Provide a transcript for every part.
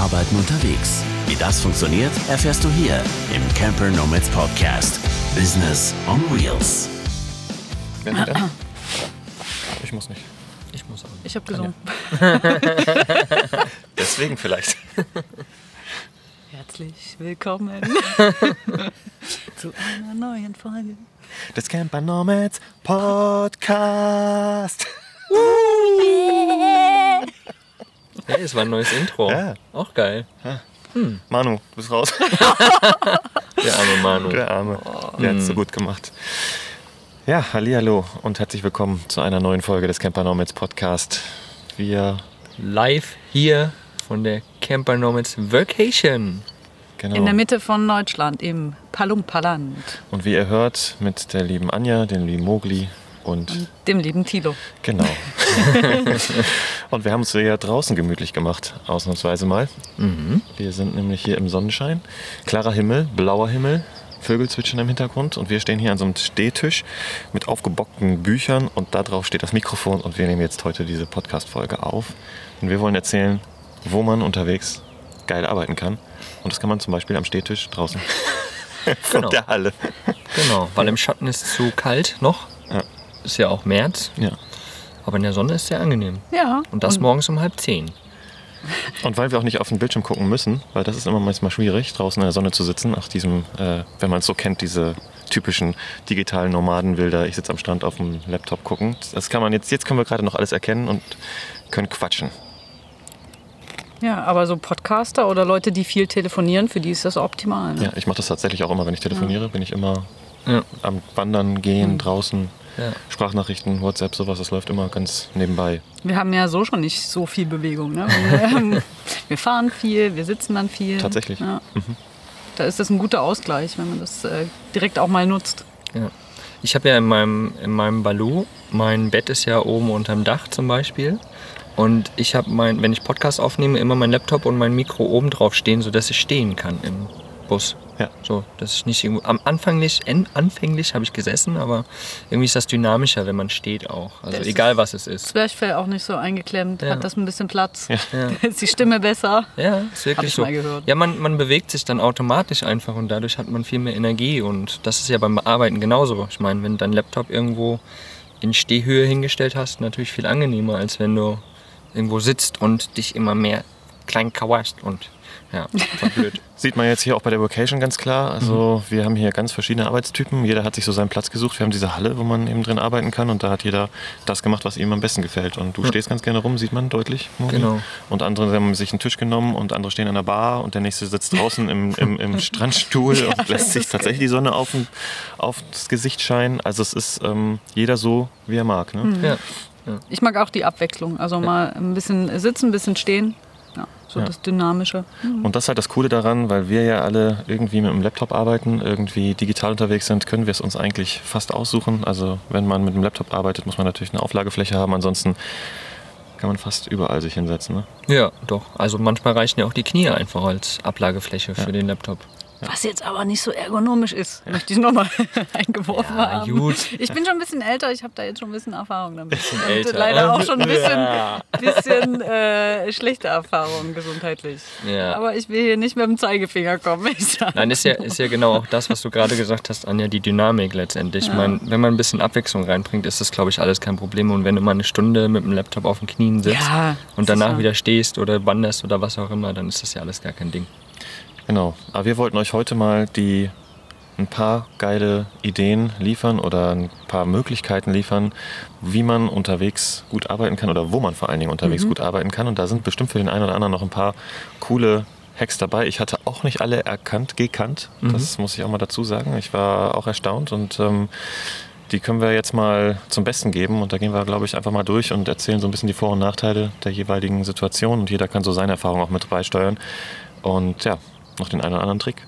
Arbeiten unterwegs. Wie das funktioniert, erfährst du hier im Camper Nomads Podcast. Business on Wheels. Ich muss nicht. Ich muss auch nicht. Ich habe gesungen. Deswegen vielleicht. Herzlich willkommen zu einer neuen Folge des Camper Nomads Podcast. Hey, es war ein neues Intro. Ja. Auch geil. Ja. Manu, du bist raus. Der arme Manu. Der Arme. Der hat es so gut gemacht. Ja, hallihallo und herzlich willkommen zu einer neuen Folge des Camper Nomads Podcast. Wir Live hier von der Camper Nomads Vacation. genau. in der Mitte von Deutschland, im Palumpaland. Und wie ihr hört, mit der lieben Anja, dem lieben Mogli und Dem lieben Thilo. genau. Und wir haben es ja draußen gemütlich gemacht, ausnahmsweise mal. Wir sind nämlich hier im Sonnenschein. Klarer Himmel, blauer Himmel, Vögel zwitschern im Hintergrund und wir stehen hier an so einem Stehtisch mit aufgebockten Büchern und da drauf steht das Mikrofon und wir nehmen jetzt heute diese Podcast-Folge auf. Und wir wollen erzählen, wo man unterwegs geil arbeiten kann. Und das kann man zum Beispiel am Stehtisch draußen von Genau. der Halle. Genau, weil im Schatten ist es zu kalt noch. Ja. Ist ja auch März. Ja. Aber in der Sonne ist es sehr angenehm. Ja. Und das morgens um 9:30. Und weil wir auch nicht auf den Bildschirm gucken müssen, weil das ist immer manchmal schwierig, draußen in der Sonne zu sitzen, nach diesem, wenn man es so kennt, diese typischen digitalen Nomadenbilder, ich sitze am Strand auf dem Laptop gucken. Das kann man jetzt können wir gerade noch alles erkennen und können quatschen. Ja, aber so Podcaster oder Leute, die viel telefonieren, für die ist das optimal. Ne? Ja, ich mache das tatsächlich auch immer, wenn ich telefoniere, bin ich immer Ja. am Wandern, Gehen, draußen, Ja. Sprachnachrichten, WhatsApp, sowas, das läuft immer ganz nebenbei. Wir haben ja so schon nicht so viel Bewegung. Ne? Wir fahren viel, wir sitzen dann viel. Tatsächlich. Ja. Da ist das ein guter Ausgleich, wenn man das direkt auch mal nutzt. Ja. Ich habe ja in meinem Balu, mein Bett ist ja oben unterm Dach zum Beispiel. Und ich habe wenn ich Podcast aufnehme, immer mein Laptop und mein Mikro oben drauf stehen, sodass ich stehen kann im Bus. Ja. So, dass ich nicht irgendwo. Anfänglich habe ich gesessen, aber irgendwie ist das dynamischer, wenn man steht auch. Also Das egal was es ist. Zwerchfell auch nicht so eingeklemmt, Ja. hat das ein bisschen Platz. Ja. Da ist die Stimme besser. Ja, ist wirklich Hab ich so. mal gehört. Ja, man bewegt sich dann automatisch einfach und dadurch hat man viel mehr Energie und das ist ja beim Arbeiten genauso. Ich meine, wenn du deinen Laptop irgendwo in Stehhöhe hingestellt hast, natürlich viel angenehmer, als wenn du irgendwo sitzt und dich immer mehr klein kauerst und ja, voll blöd. Sieht man jetzt hier auch bei der Vocation ganz klar. Also wir haben hier ganz verschiedene Arbeitstypen. Jeder hat sich so seinen Platz gesucht. Wir haben diese Halle, wo man eben drin arbeiten kann und da hat jeder das gemacht, was ihm am besten gefällt. Und du stehst ganz gerne rum, sieht man deutlich. Moni. Genau. Und andere haben sich einen Tisch genommen und andere stehen an der Bar und der nächste sitzt draußen im Strandstuhl und lässt sich tatsächlich die Sonne aufs Gesicht scheinen. Also es ist jeder so, wie er mag. Ne? Ja. Ich mag auch die Abwechslung. Also mal ein bisschen sitzen, ein bisschen stehen. Ja, so Ja. das Dynamische. Und das ist halt das Coole daran, weil wir ja alle irgendwie mit dem Laptop arbeiten, irgendwie digital unterwegs sind, können wir es uns eigentlich fast aussuchen. Also wenn man mit dem Laptop arbeitet, muss man natürlich eine Auflagefläche haben, ansonsten kann man fast überall sich hinsetzen. Ne? Ja, doch. Also manchmal reichen ja auch die Knie einfach als Ablagefläche für den Laptop. Was jetzt aber nicht so ergonomisch ist, möchte ich nochmal eingeworfen Ja, haben. gut. Ich bin schon ein bisschen älter, ich habe da jetzt schon ein bisschen Erfahrung damit. Und älter. leider auch schon ein bisschen, Ja. schlechte Erfahrungen gesundheitlich. Ja. Aber ich will hier nicht mit dem Zeigefinger kommen. Ich sag. Nein, ist ja genau auch das, was du gerade gesagt hast, Anja, die Dynamik letztendlich. Ich meine, wenn man ein bisschen Abwechslung reinbringt, ist das, glaube ich, alles kein Problem. Und wenn du mal eine Stunde mit dem Laptop auf den Knien sitzt Ja, und das ist danach ja- wieder stehst oder wanderst oder was auch immer, dann ist das ja alles gar kein Ding. Genau, aber wir wollten euch heute mal ein paar geile Ideen liefern oder ein paar Möglichkeiten liefern, wie man unterwegs gut arbeiten kann oder wo man vor allen Dingen unterwegs gut arbeiten kann. Und da sind bestimmt für den einen oder anderen noch ein paar coole Hacks dabei. Ich hatte auch nicht alle gekannt. Das muss ich auch mal dazu sagen. Ich war auch erstaunt und die können wir jetzt mal zum Besten geben. Und da gehen wir, glaube ich, einfach mal durch und erzählen so ein bisschen die Vor- und Nachteile der jeweiligen Situation. Und jeder kann so seine Erfahrung auch mit beisteuern. Und ja, noch den einen oder anderen Trick.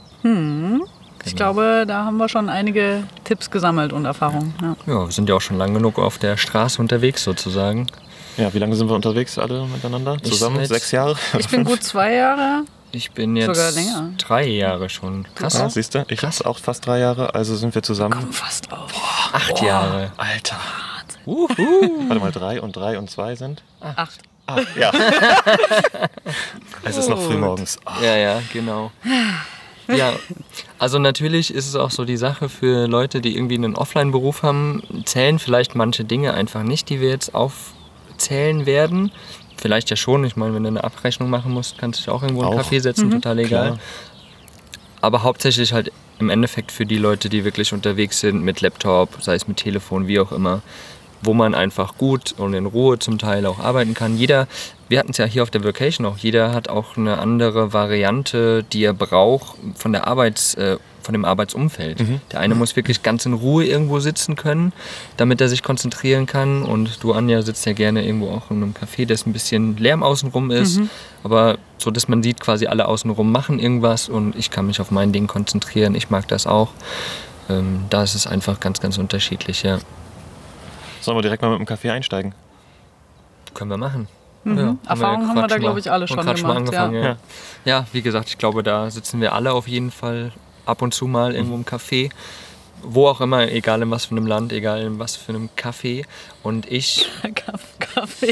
Ich glaube, da haben wir schon einige Tipps gesammelt und Erfahrungen. Ja. Ja, wir sind ja auch schon lang genug auf der Straße unterwegs sozusagen. Ja, wie lange sind wir unterwegs alle miteinander? Zusammen? seit- 6 Jahre? Ich bin gut 2 Jahre. Ich bin jetzt Sogar länger. 3 Jahre schon. Krass. Ja, siehst du, ich hab's auch fast 3 Jahre, also sind wir zusammen. Komm fast auf. 8 Jahre. Alter. Uhu. Warte mal, 3 und 2 sind? 8. Ja. Es ist noch früh morgens. Oh. Ja, genau. Ja, also natürlich ist es auch so die Sache für Leute, die irgendwie einen Offline-Beruf haben, zählen vielleicht manche Dinge einfach nicht, die wir jetzt aufzählen werden. Vielleicht ja schon, ich meine, wenn du eine Abrechnung machen musst, kannst du dich auch irgendwo in einen Café setzen, total egal. Klar. Aber hauptsächlich halt im Endeffekt für die Leute, die wirklich unterwegs sind mit Laptop, sei es mit Telefon, wie auch immer, wo man einfach gut und in Ruhe zum Teil auch arbeiten kann. Wir hatten es ja hier auf der Vacation auch, jeder hat auch eine andere Variante, die er braucht von dem Arbeitsumfeld. Der eine muss wirklich ganz in Ruhe irgendwo sitzen können, damit er sich konzentrieren kann. Und du, Anja, sitzt ja gerne irgendwo auch in einem Café, das ein bisschen Lärm außenrum ist, aber so, dass man sieht, quasi alle außenrum machen irgendwas und ich kann mich auf mein Ding konzentrieren. Ich mag das auch. Da ist es einfach ganz, ganz unterschiedlich, ja. Sollen wir direkt mal mit dem Kaffee einsteigen? Können wir machen. Erfahrungen haben wir da, glaube ich, alle schon gemacht. Angefangen. Ja, wie gesagt, ich glaube, da sitzen wir alle auf jeden Fall ab und zu mal irgendwo im Café. Wo auch immer, egal in was für einem Land, egal in was für einem Café. Und ich... Kaffee.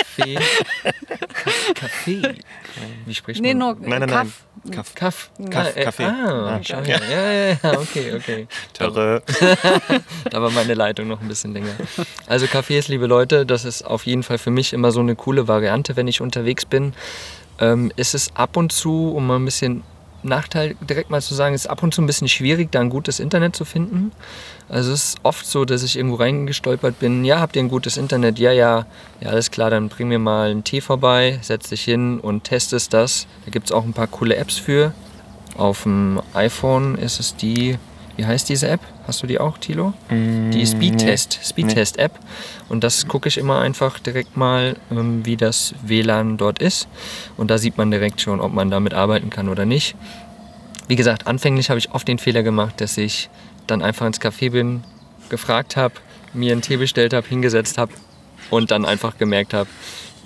Kaffee. Wie spricht man? Nee, nur Nein. Kaffee. Schau her. Ja, okay. Töre. Da war meine Leitung noch ein bisschen länger. Also Cafés, liebe Leute, das ist auf jeden Fall für mich immer so eine coole Variante, wenn ich unterwegs bin. Ist es ab und zu, um mal ein bisschen Nachteil direkt mal zu sagen, ist ab und zu ein bisschen schwierig, da ein gutes Internet zu finden. Also es ist oft so, dass ich irgendwo reingestolpert bin, ja, habt ihr ein gutes Internet? Ja, alles klar, dann bring mir mal einen Tee vorbei, setz dich hin und testest das. Da gibt es auch ein paar coole Apps für. Auf dem iPhone ist es die, wie heißt diese App? Hast du die auch, Thilo? Die Speedtest-App. Und das gucke ich immer einfach direkt mal, wie das WLAN dort ist. Und da sieht man direkt schon, ob man damit arbeiten kann oder nicht. Wie gesagt, anfänglich habe ich oft den Fehler gemacht, dass ich dann einfach ins Café bin, gefragt habe, mir einen Tee bestellt habe, hingesetzt habe und dann einfach gemerkt habe,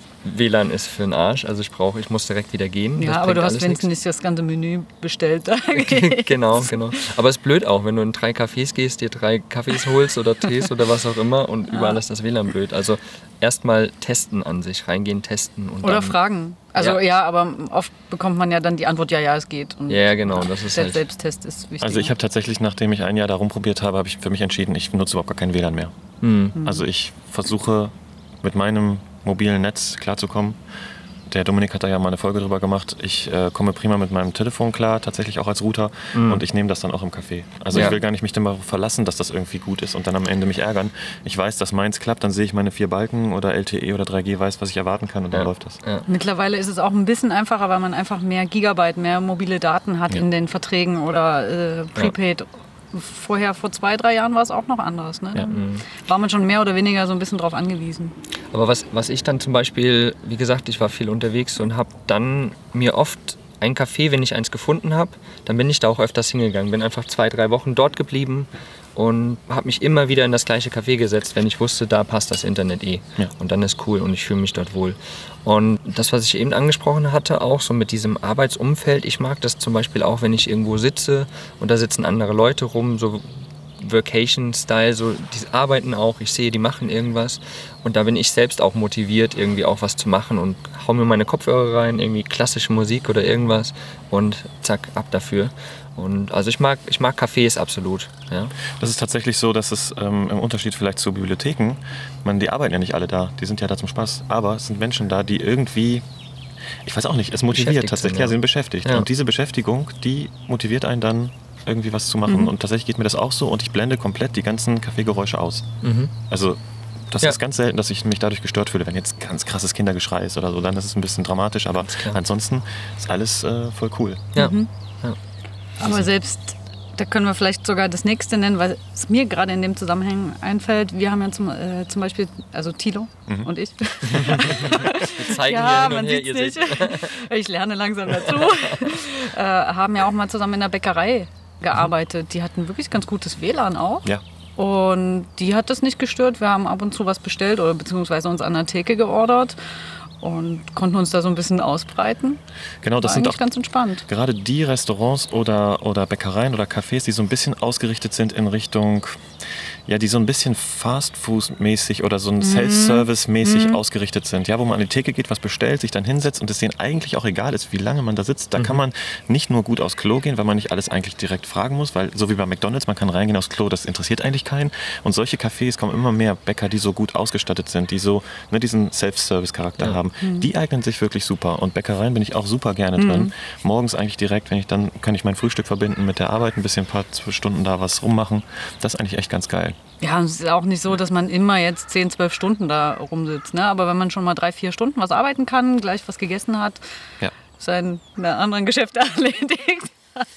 WLAN ist für den Arsch, also ich muss direkt wieder gehen. Ja, aber du hast wenigstens nicht das ganze Menü bestellt. Genau. Aber es ist blöd auch, wenn du in 3 Cafés gehst, dir 3 Kaffees holst oder Tees oder was auch immer und überall ist das WLAN blöd. Also erstmal testen an sich, reingehen, testen. Und oder dann fragen. Also ja, aber oft bekommt man ja dann die Antwort, ja, es geht. Und ja, genau. Das ist der Selbsttest ist wichtig. Also ich habe tatsächlich, nachdem ich ein Jahr da rumprobiert habe, habe ich für mich entschieden, ich nutze überhaupt gar kein WLAN mehr. Also ich versuche mit meinem mobilen Netz klarzukommen. Der Dominik hat da ja mal eine Folge drüber gemacht. Ich komme prima mit meinem Telefon klar, tatsächlich auch als Router. Und ich nehme das dann auch im Café. Also ich will gar nicht mich darauf verlassen, dass das irgendwie gut ist und dann am Ende mich ärgern. Ich weiß, dass meins klappt, dann sehe ich meine 4 Balken oder LTE oder 3G, weiß, was ich erwarten kann und dann läuft das. Ja. Mittlerweile ist es auch ein bisschen einfacher, weil man einfach mehr Gigabyte, mehr mobile Daten hat in den Verträgen oder Prepaid. Vorher, vor 2-3 Jahren war es auch noch anders. Ne? Dann war man schon mehr oder weniger so ein bisschen drauf angewiesen. Aber was ich dann zum Beispiel, wie gesagt, ich war viel unterwegs und habe dann mir oft ein Café, wenn ich eins gefunden habe, dann bin ich da auch öfters hingegangen. Bin einfach 2-3 Wochen dort geblieben und habe mich immer wieder in das gleiche Café gesetzt, wenn ich wusste, da passt das Internet eh. Ja. Und dann ist cool und ich fühle mich dort wohl. Und das, was ich eben angesprochen hatte, auch so mit diesem Arbeitsumfeld, ich mag das zum Beispiel auch, wenn ich irgendwo sitze und da sitzen andere Leute rum, so Vacation-Style, so die arbeiten auch, ich sehe, die machen irgendwas und da bin ich selbst auch motiviert, irgendwie auch was zu machen und hau mir meine Kopfhörer rein, irgendwie klassische Musik oder irgendwas und zack, ab dafür. Und also ich mag Cafés absolut. Ja. Das ist tatsächlich so, dass es im Unterschied vielleicht zu Bibliotheken, die arbeiten ja nicht alle da, die sind ja da zum Spaß, aber es sind Menschen da, die irgendwie, ich weiß auch nicht, es motiviert tatsächlich, sie sind beschäftigt. Ja. Und diese Beschäftigung, die motiviert einen dann irgendwie was zu machen. Und tatsächlich geht mir das auch so und ich blende komplett die ganzen Kaffeegeräusche aus. Also das ist ganz selten, dass ich mich dadurch gestört fühle, wenn jetzt ganz krasses Kindergeschrei ist oder so, dann ist es ein bisschen dramatisch, aber ansonsten ist alles voll cool. Ja. Aber selbst, da können wir vielleicht sogar das nächste nennen, weil es mir gerade in dem Zusammenhang einfällt. Wir haben ja zum Beispiel, also Thilo und ich. Wir zeigen ja, man sieht es nicht. Ich lerne langsam dazu. Haben ja auch mal zusammen in der Bäckerei gearbeitet. Die hatten wirklich ganz gutes WLAN auch. Ja. Und die hat das nicht gestört. Wir haben ab und zu was bestellt oder beziehungsweise uns an der Theke geordert und konnten uns da so ein bisschen ausbreiten. Genau, das war sind auch ganz entspannt. Gerade die Restaurants oder Bäckereien oder Cafés, die so ein bisschen ausgerichtet sind in Richtung Ja, die so ein bisschen Fast-Food-mäßig oder so ein Self-Service-mäßig ausgerichtet sind. Ja, wo man an die Theke geht, was bestellt, sich dann hinsetzt und es denen eigentlich auch egal ist, wie lange man da sitzt. Da kann man nicht nur gut aufs Klo gehen, weil man nicht alles eigentlich direkt fragen muss, weil so wie bei McDonald's, man kann reingehen aufs Klo, das interessiert eigentlich keinen. Und solche Cafés kommen immer mehr, Bäcker, die so gut ausgestattet sind, die so diesen Self-Service-Charakter haben. Die eignen sich wirklich super. Und Bäckereien bin ich auch super gerne drin. Morgens eigentlich direkt, dann kann ich mein Frühstück verbinden mit der Arbeit, ein bisschen ein paar Stunden da was rummachen. Das ist eigentlich echt ganz geil. Ja, und es ist auch nicht so, dass man immer jetzt 10, 12 Stunden da rumsitzt. Ne? Aber wenn man schon mal 3, 4 Stunden was arbeiten kann, gleich was gegessen hat, seine anderen Geschäfte erledigt.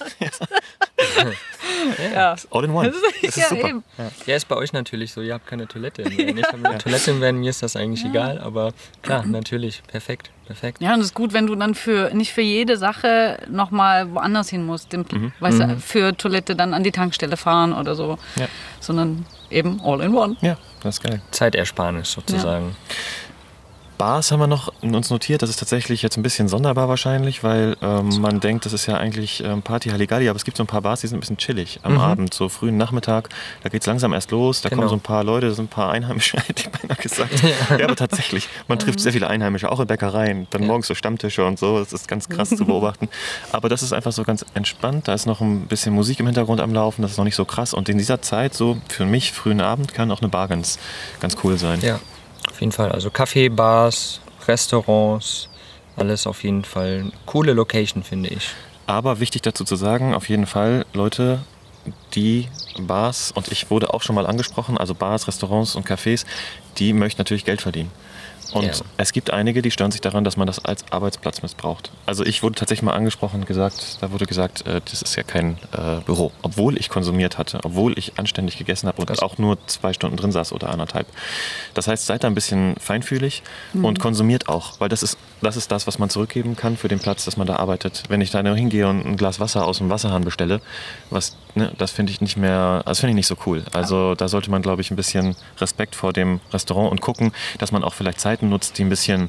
Ja. All in one. Das ist super. Eben. Ja, ist bei euch natürlich so, ihr habt keine Toilette im Van. Ich habe eine Toilette im Van, mir ist das eigentlich egal, aber klar, natürlich, perfekt. Ja, und es ist gut, wenn du dann nicht für jede Sache nochmal woanders hin musst, weißt du, für Toilette dann an die Tankstelle fahren oder so, sondern eben all in one. Ja, das ist geil. Zeitersparnis sozusagen. Ja. Bars haben wir noch uns notiert. Das ist tatsächlich jetzt ein bisschen sonderbar wahrscheinlich, weil man denkt, das ist ja eigentlich Party Halligalli, aber es gibt so ein paar Bars, die sind ein bisschen chillig am Abend, so frühen Nachmittag. Da geht es langsam erst los, da kommen so ein paar Leute, da sind ein paar Einheimische, hätte ich beinahe gesagt. Ja, aber tatsächlich, man trifft sehr viele Einheimische, auch in Bäckereien, dann morgens so Stammtische und so, das ist ganz krass zu beobachten. Aber das ist einfach so ganz entspannt, da ist noch ein bisschen Musik im Hintergrund am Laufen, das ist noch nicht so krass. Und in dieser Zeit, so für mich, frühen Abend, kann auch eine Bar ganz cool sein. Ja. Auf jeden Fall, also Café, Bars, Restaurants, alles auf jeden Fall eine coole Location, finde ich. Aber wichtig dazu zu sagen, auf jeden Fall, Leute, die Bars, und ich wurde auch schon mal angesprochen, also Bars, Restaurants und Cafés, die möchten natürlich Geld verdienen. Und es gibt einige, die stören sich daran, dass man das als Arbeitsplatz missbraucht. Also ich wurde tatsächlich mal angesprochen und da wurde gesagt, das ist ja kein Büro. Obwohl ich konsumiert hatte, obwohl ich anständig gegessen habe und auch nur 2 Stunden drin saß oder 1,5. Das heißt, seid da ein bisschen feinfühlig und konsumiert auch. Weil das ist das, was man zurückgeben kann für den Platz, dass man da arbeitet. Wenn ich da nur hingehe und ein Glas Wasser aus dem Wasserhahn bestelle, das finde ich nicht mehr, das finde ich nicht so cool. Also da sollte man, glaube ich, ein bisschen Respekt vor dem Restaurant und gucken, dass man auch vielleicht Zeiten nutzt, die ein bisschen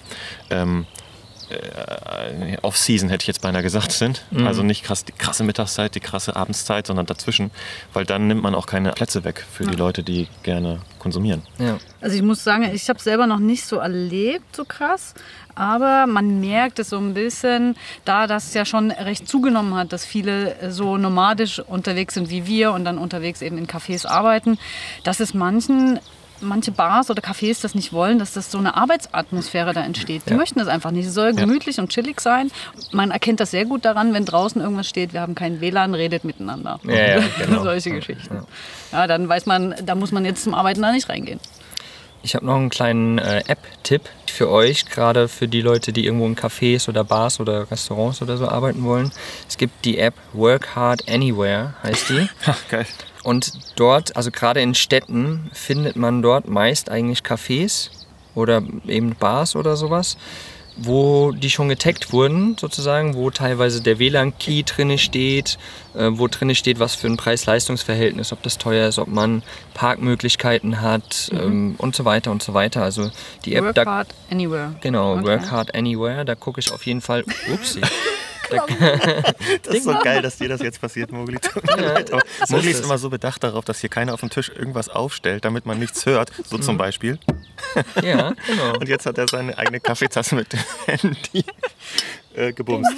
Off-Season, hätte ich jetzt beinahe gesagt, sind. Also nicht die krasse Mittagszeit, die krasse Abendszeit, sondern dazwischen. Weil dann nimmt man auch keine Plätze weg für die Leute, die gerne konsumieren. Ja. Also ich muss sagen, ich habe es selber noch nicht so erlebt, so krass. Aber man merkt es so ein bisschen, da das ja schon recht zugenommen hat, dass viele so nomadisch unterwegs sind wie wir und dann unterwegs eben in Cafés arbeiten, dass es manche Bars oder Cafés das nicht wollen, dass das so eine Arbeitsatmosphäre da entsteht. Die möchten das einfach nicht. Es soll gemütlich und chillig sein. Man erkennt das sehr gut daran, wenn draußen irgendwas steht, wir haben kein WLAN, redet miteinander. Ja, genau. Solche Geschichten. Ja, dann weiß man, da muss man jetzt zum Arbeiten da nicht reingehen. Ich habe noch einen kleinen App-Tipp für euch, gerade für die Leute, die irgendwo in Cafés oder Bars oder Restaurants oder so arbeiten wollen. Es gibt die App Work Hard Anywhere, heißt die. Ach, geil. Und dort, also gerade in Städten, findet man dort meist eigentlich Cafés oder eben Bars oder sowas, wo die schon getaggt wurden, sozusagen, wo teilweise der WLAN-Key drin steht, wo drin steht, was für ein Preis-Leistungs-Verhältnis, ob das teuer ist, ob man Parkmöglichkeiten hat und so weiter und so weiter. Also die App, Work Hard Anywhere. Genau, Okay. Work Hard Anywhere, da gucke ich auf jeden Fall, upsie. Das ist so geil, dass dir das jetzt passiert, Mowgli. Aber Mowgli ist immer so bedacht darauf, dass hier keiner auf dem Tisch irgendwas aufstellt, damit man nichts hört. So zum Beispiel. Ja, genau. Und jetzt hat er seine eigene Kaffeetasse mit dem Handy gebumst.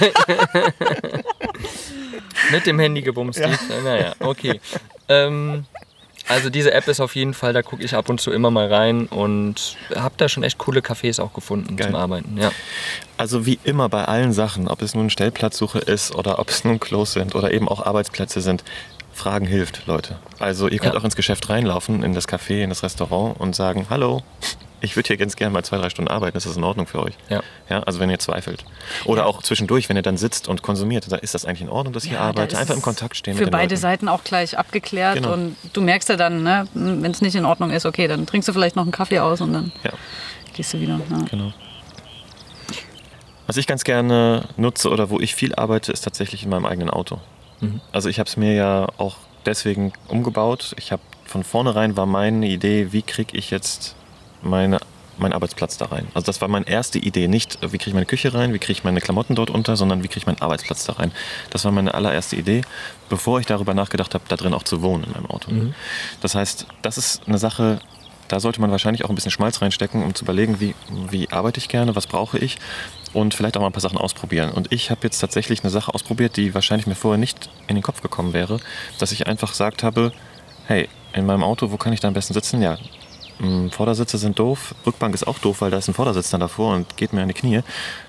Mit dem Handy gebumst. Ja. Naja, okay. Also diese App ist auf jeden Fall, da gucke ich ab und zu immer mal rein und habe da schon echt coole Cafés auch gefunden zum Arbeiten. Ja. Also wie immer bei allen Sachen, ob es nun Stellplatzsuche ist oder ob es nun Klos sind oder eben auch Arbeitsplätze sind, Fragen hilft, Leute. Also ihr könnt auch ins Geschäft reinlaufen, in das Café, in das Restaurant und sagen, hallo, ich würde hier ganz gerne mal 2-3 Stunden arbeiten, ist das in Ordnung für euch? Ja. Ja, also wenn ihr zweifelt. Oder auch zwischendurch, wenn ihr dann sitzt und konsumiert, dann ist das eigentlich in Ordnung, dass ihr arbeitet? Einfach im Kontakt stehen mit den Für beide Leuten. Seiten auch gleich abgeklärt. Genau. Und du merkst ja dann, ne, wenn es nicht in Ordnung ist, okay, dann trinkst du vielleicht noch einen Kaffee aus und dann gehst du wieder. Ja. Genau. Was ich ganz gerne nutze oder wo ich viel arbeite, ist tatsächlich in meinem eigenen Auto. Also ich habe es mir ja auch deswegen umgebaut. Von vornherein war meine Idee, wie kriege ich jetzt meine meinen Arbeitsplatz da rein. Also das war meine erste Idee. Nicht, wie kriege ich meine Küche rein, wie kriege ich meine Klamotten dort unter, sondern wie kriege ich meinen Arbeitsplatz da rein. Das war meine allererste Idee, bevor ich darüber nachgedacht habe, da drin auch zu wohnen in meinem Auto. Das heißt, das ist eine Sache, da sollte man wahrscheinlich auch ein bisschen Schmalz reinstecken, um zu überlegen, wie arbeite ich gerne, was brauche ich und vielleicht auch mal ein paar Sachen ausprobieren. Und ich habe jetzt tatsächlich eine Sache ausprobiert, die wahrscheinlich mir vorher nicht in den Kopf gekommen wäre, dass ich einfach gesagt habe, hey, in meinem Auto, wo kann ich da am besten sitzen? Ja, Vordersitze sind doof, Rückbank ist auch doof, weil da ist ein Vordersitz dann davor und geht mir an die Knie.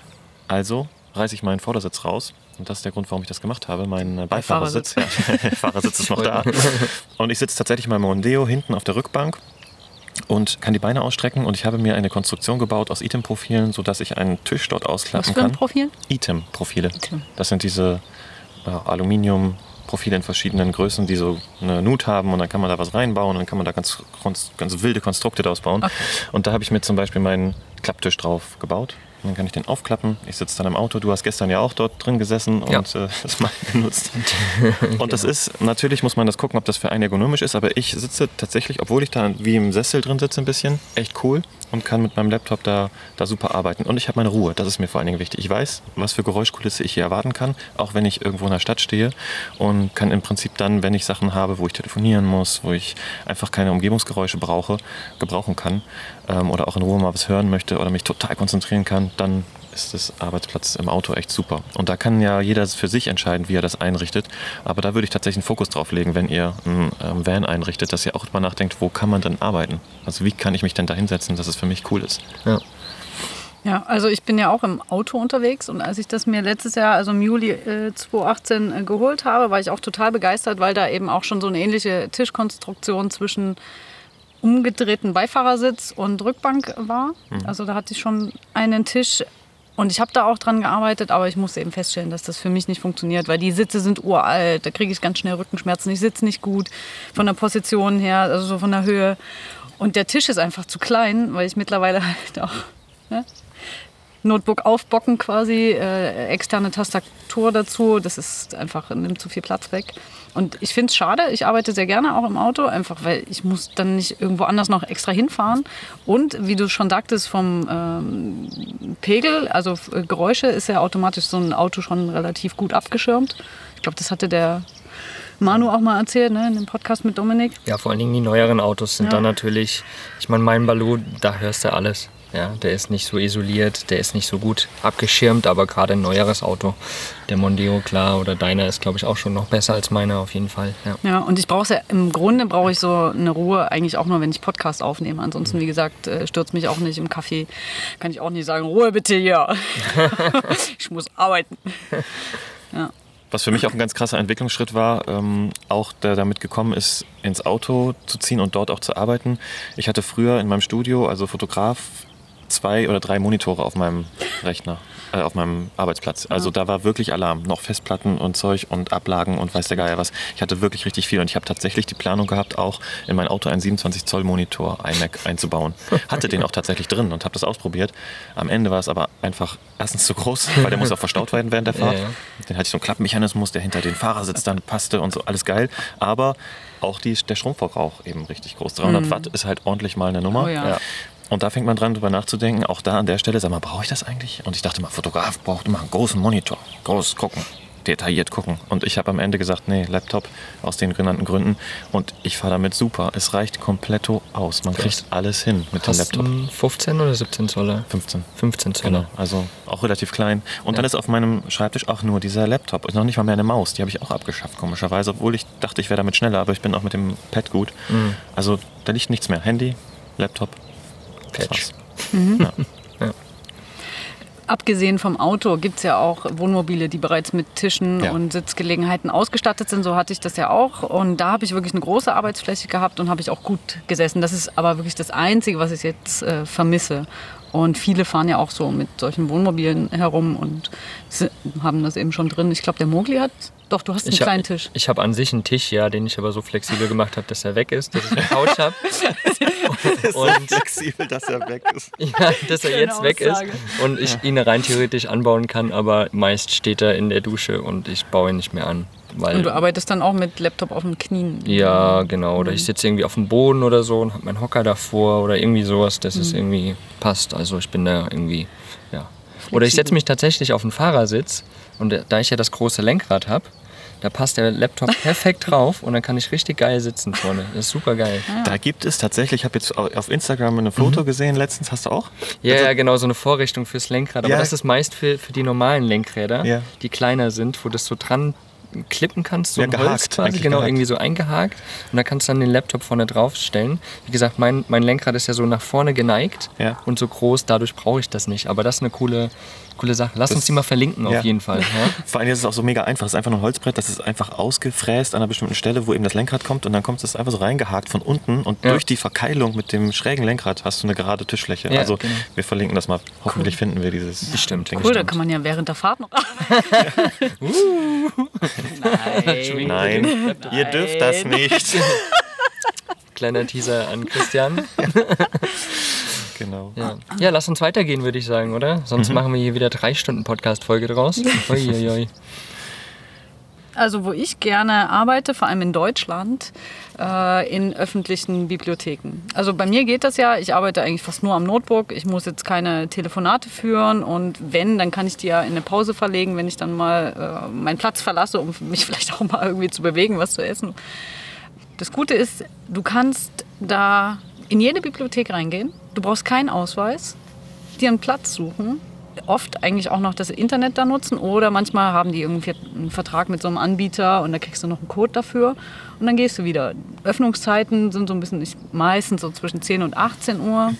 Also reiße ich meinen Vordersitz raus und das ist der Grund, warum ich das gemacht habe. Mein Beifahrersitz, Fahrersitz ist noch da. Und ich sitze tatsächlich in meinem Mondeo hinten auf der Rückbank und kann die Beine ausstrecken und ich habe mir eine Konstruktion gebaut aus Item-Profilen, sodass ich einen Tisch dort ausklappen kann. Was für ein Profil? Item-Profile. Das sind diese Aluminium-Profile in verschiedenen Größen, die so eine Nut haben und dann kann man da was reinbauen und dann kann man da ganz wilde Konstrukte daraus bauen. Okay. Und da habe ich mir zum Beispiel meinen Klapptisch drauf gebaut. Und dann kann ich den aufklappen. Ich sitze dann im Auto. Du hast gestern ja auch dort drin gesessen und das mal genutzt. Und das ist, natürlich muss man das gucken, ob das für einen ergonomisch ist, aber ich sitze tatsächlich, obwohl ich da wie im Sessel drin sitze ein bisschen, echt cool und kann mit meinem Laptop da super arbeiten. Und ich habe meine Ruhe, das ist mir vor allen Dingen wichtig. Ich weiß, was für Geräuschkulisse ich hier erwarten kann, auch wenn ich irgendwo in der Stadt stehe und kann im Prinzip dann, wenn ich Sachen habe, wo ich telefonieren muss, wo ich einfach keine Umgebungsgeräusche gebrauchen kann oder auch in Ruhe mal was hören möchte oder mich total konzentrieren kann, dann ist das Arbeitsplatz im Auto echt super. Und da kann ja jeder für sich entscheiden, wie er das einrichtet. Aber da würde ich tatsächlich einen Fokus drauf legen, wenn ihr einen Van einrichtet, dass ihr auch drüber nachdenkt, wo kann man denn arbeiten? Also wie kann ich mich denn da hinsetzen, dass es für mich cool ist? Ja, also ich bin ja auch im Auto unterwegs und als ich das mir letztes Jahr, also im Juli 2018 geholt habe, war ich auch total begeistert, weil da eben auch schon so eine ähnliche Tischkonstruktion zwischen umgedrehten Beifahrersitz und Rückbank war. Also da hatte ich schon einen Tisch und ich habe da auch dran gearbeitet, aber ich musste eben feststellen, dass das für mich nicht funktioniert, weil die Sitze sind uralt, da kriege ich ganz schnell Rückenschmerzen, ich sitze nicht gut von der Position her, also so von der Höhe. Und der Tisch ist einfach zu klein, weil ich mittlerweile halt auch Notebook aufbocken quasi, externe Tastatur dazu, das ist einfach, nimmt zu viel Platz weg. Und ich finde es schade, ich arbeite sehr gerne auch im Auto, einfach weil ich muss dann nicht irgendwo anders noch extra hinfahren. Und wie du schon sagtest, vom Pegel, also Geräusche, ist ja automatisch so ein Auto schon relativ gut abgeschirmt. Ich glaube, das hatte der Manu auch mal erzählt, ne, in dem Podcast mit Dominik. Ja, vor allen Dingen die neueren Autos sind dann natürlich, ich meine, mein Baloo, da hörst du alles. Ja, der ist nicht so isoliert, der ist nicht so gut abgeschirmt, aber gerade ein neueres Auto, der Mondeo, klar, oder deiner ist, glaube ich, auch schon noch besser als meiner auf jeden Fall. Ja, und ich brauche ja, im Grunde brauche ich so eine Ruhe eigentlich auch nur, wenn ich Podcast aufnehme. Ansonsten, wie gesagt, stürzt mich auch nicht im Café. Kann ich auch nicht sagen, Ruhe bitte hier. Ich muss arbeiten. Ja. Was für mich auch ein ganz krasser Entwicklungsschritt war, auch der damit gekommen ist, ins Auto zu ziehen und dort auch zu arbeiten. Ich hatte früher in meinem Studio, also Fotograf, 2 oder 3 Monitore auf meinem Rechner, auf meinem Arbeitsplatz. Also da war wirklich Alarm, noch Festplatten und Zeug und Ablagen und weiß der Geier was. Ich hatte wirklich richtig viel und ich habe tatsächlich die Planung gehabt, auch in mein Auto einen 27 Zoll Monitor iMac einzubauen. Hatte den auch tatsächlich drin und habe das ausprobiert. Am Ende war es aber einfach erstens zu groß, weil der muss auch verstaut werden während der Fahrt. Den hatte ich so einen Klappmechanismus, der hinter den Fahrersitz dann passte und so, alles geil. Aber auch der Stromverbrauch eben richtig groß. 300 Watt ist halt ordentlich mal eine Nummer. Oh ja. Und da fängt man dran, drüber nachzudenken. Auch da an der Stelle, sag mal, brauche ich das eigentlich? Und ich dachte mal, Fotograf braucht immer einen großen Monitor. Groß gucken, detailliert gucken. Und ich habe am Ende gesagt, nee, Laptop aus den genannten Gründen. Und ich fahre damit super. Es reicht kompletto aus. Man kriegt alles hin mit dem Laptop. 15 oder 17 Zoll? 15. 15 Zoll. Genau, also auch relativ klein. Und dann ist auf meinem Schreibtisch auch nur dieser Laptop. Ist noch nicht mal mehr eine Maus. Die habe ich auch abgeschafft, komischerweise. Obwohl ich dachte, ich wäre damit schneller. Aber ich bin auch mit dem Pad gut. Also da liegt nichts mehr. Handy, Laptop, Patch. Ja. Abgesehen vom Auto gibt es ja auch Wohnmobile, die bereits mit Tischen und Sitzgelegenheiten ausgestattet sind. So hatte ich das ja auch. Und da habe ich wirklich eine große Arbeitsfläche gehabt und habe ich auch gut gesessen. Das ist aber wirklich das Einzige, was ich jetzt vermisse. Und viele fahren ja auch so mit solchen Wohnmobilen herum und haben das eben schon drin. Ich glaube, der Mogli hat Doch, du hast einen kleinen Tisch. Ich habe an sich einen Tisch, ja, den ich aber so flexibel gemacht habe, dass er weg ist, dass ich eine Couch habe. Und flexibel, dass er weg ist. Ja, dass er jetzt weg ist und ich ihn rein theoretisch anbauen kann, aber meist steht er in der Dusche und ich baue ihn nicht mehr an. Und du arbeitest dann auch mit Laptop auf den Knien? Ja, genau. Oder ich sitze irgendwie auf dem Boden oder so und habe meinen Hocker davor oder irgendwie sowas, dass es irgendwie passt. Also ich bin da irgendwie, ja. Oder ich setze mich tatsächlich auf den Fahrersitz und da ich ja das große Lenkrad habe, da passt der Laptop perfekt drauf und dann kann ich richtig geil sitzen vorne. Das ist super geil. Da gibt es tatsächlich, ich habe jetzt auf Instagram ein Foto gesehen letztens, hast du auch? Ja, genau, so eine Vorrichtung fürs Lenkrad. Aber das ist meist für die normalen Lenkräder, die kleiner sind, wo das so dran klippen kannst, so ein Holz quasi, genau, irgendwie so eingehakt. Und da kannst du dann den Laptop vorne draufstellen. Wie gesagt, mein Lenkrad ist ja so nach vorne geneigt und so groß, dadurch brauche ich das nicht. Aber das ist eine coole Sache. Lass uns die mal verlinken auf jeden Fall. Ja? Vor allem ist es auch so mega einfach. Es ist einfach nur ein Holzbrett, das ist einfach ausgefräst an einer bestimmten Stelle, wo eben das Lenkrad kommt und dann kommt es einfach so reingehakt von unten und durch die Verkeilung mit dem schrägen Lenkrad hast du eine gerade Tischfläche. Ja, also wir verlinken das mal. Hoffentlich finden wir dieses bestimmt. Cool, da kann man ja während der Fahrt noch arbeiten. Nein, ihr dürft das nicht. Kleiner Teaser an Christian. Genau. Ja, lass uns weitergehen, würde ich sagen, oder? Sonst machen wir hier wieder 3 Stunden Podcast-Folge draus. Also wo ich gerne arbeite, vor allem in Deutschland, in öffentlichen Bibliotheken. Also bei mir geht das ja, ich arbeite eigentlich fast nur am Notebook. Ich muss jetzt keine Telefonate führen und wenn, dann kann ich die ja in eine Pause verlegen, wenn ich dann mal meinen Platz verlasse, um mich vielleicht auch mal irgendwie zu bewegen, was zu essen. Das Gute ist, du kannst da in jede Bibliothek reingehen. Du brauchst keinen Ausweis, dir einen Platz suchen. Oft eigentlich auch noch das Internet da nutzen oder manchmal haben die irgendwie einen Vertrag mit so einem Anbieter und da kriegst du noch einen Code dafür und dann gehst du wieder. Öffnungszeiten sind so ein bisschen, meistens so zwischen 10 und 18 Uhr.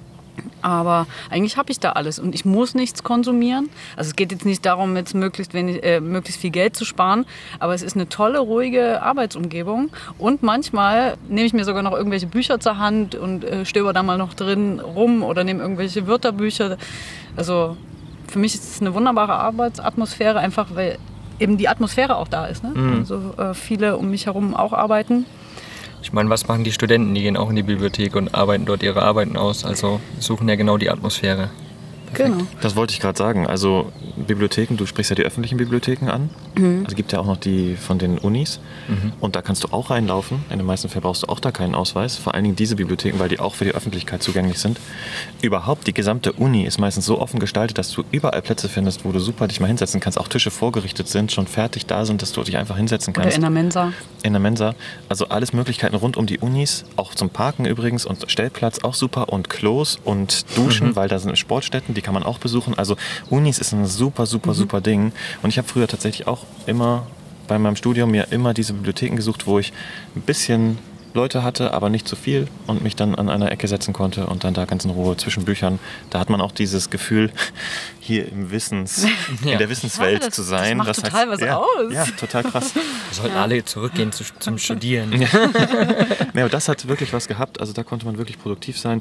Aber eigentlich habe ich da alles und ich muss nichts konsumieren. Also es geht jetzt nicht darum, jetzt möglichst viel Geld zu sparen, aber es ist eine tolle, ruhige Arbeitsumgebung. Und manchmal nehme ich mir sogar noch irgendwelche Bücher zur Hand und stöber da mal noch drin rum oder nehme irgendwelche Wörterbücher. Also für mich ist es eine wunderbare Arbeitsatmosphäre, einfach weil eben die Atmosphäre auch da ist. Ne? Also viele um mich herum auch arbeiten. Ich meine, was machen die Studenten? Die gehen auch in die Bibliothek und arbeiten dort ihre Arbeiten aus. Also suchen ja genau die Atmosphäre. Perfekt. Genau. Das wollte ich gerade sagen. Also Bibliotheken, du sprichst ja die öffentlichen Bibliotheken an. Also gibt ja auch noch die von den Unis. Und da kannst du auch reinlaufen. In den meisten Fällen brauchst du auch da keinen Ausweis. Vor allen Dingen diese Bibliotheken, weil die auch für die Öffentlichkeit zugänglich sind. Überhaupt, die gesamte Uni ist meistens so offen gestaltet, dass du überall Plätze findest, wo du super dich mal hinsetzen kannst. Auch Tische vorgerichtet sind, schon fertig da sind, dass du dich einfach hinsetzen kannst. Oder in der Mensa. In der Mensa. Also alles Möglichkeiten rund um die Unis. Auch zum Parken übrigens. Und Stellplatz auch super. Und Klos und Duschen, weil da sind Sportstätten, die kann man auch besuchen. Also Unis ist ein super Ding. Und ich habe früher tatsächlich auch immer bei meinem Studium mir immer diese Bibliotheken gesucht, wo ich ein bisschen Leute hatte, aber nicht zu viel und mich dann an einer Ecke setzen konnte und dann da ganz in Ruhe zwischen Büchern. Da hat man auch dieses Gefühl, hier in der Wissenswelt zu sein. Das macht total was aus. Ja, total krass. Wir sollten alle zurückgehen zum Studieren. Nee, aber das hat wirklich was gehabt. Also da konnte man wirklich produktiv sein.